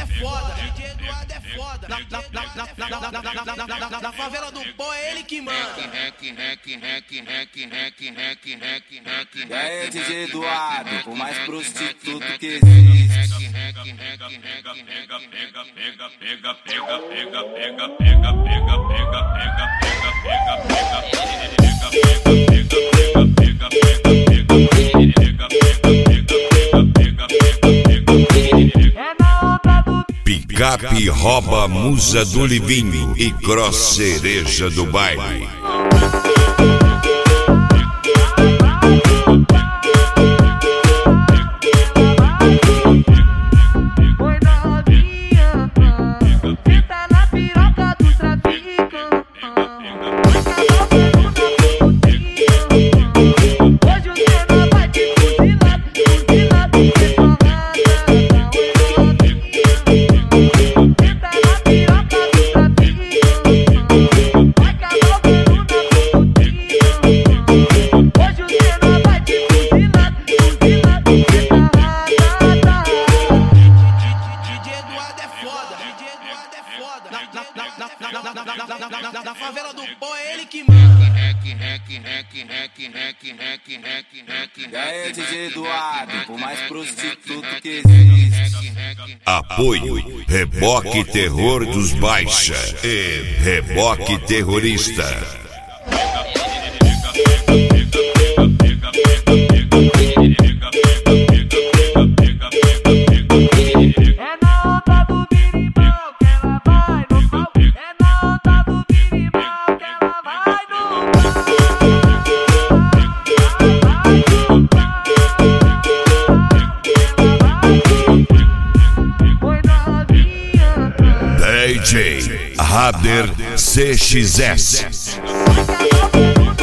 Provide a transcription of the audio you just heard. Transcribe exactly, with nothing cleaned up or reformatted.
é foda, D J Eduardo é foda. Na, na, na, na, na, na, na, na, na, na favela do pó é ele que manda. E aí, D J Eduardo, o mais prostituto que existe. Picape rouba musa do Livinho e Cross cereja do baile. Oi novinha, senta na piroca do trafico. Hoje o cena vai te fuzilar, fuzilar, porque só na favela do pó é ele que manda. E aí, D J Eduardo, o mais prostituto que existe. Apoio Reboque Terror dos Baixa e Reboque Terrorista. D J Rader C X S.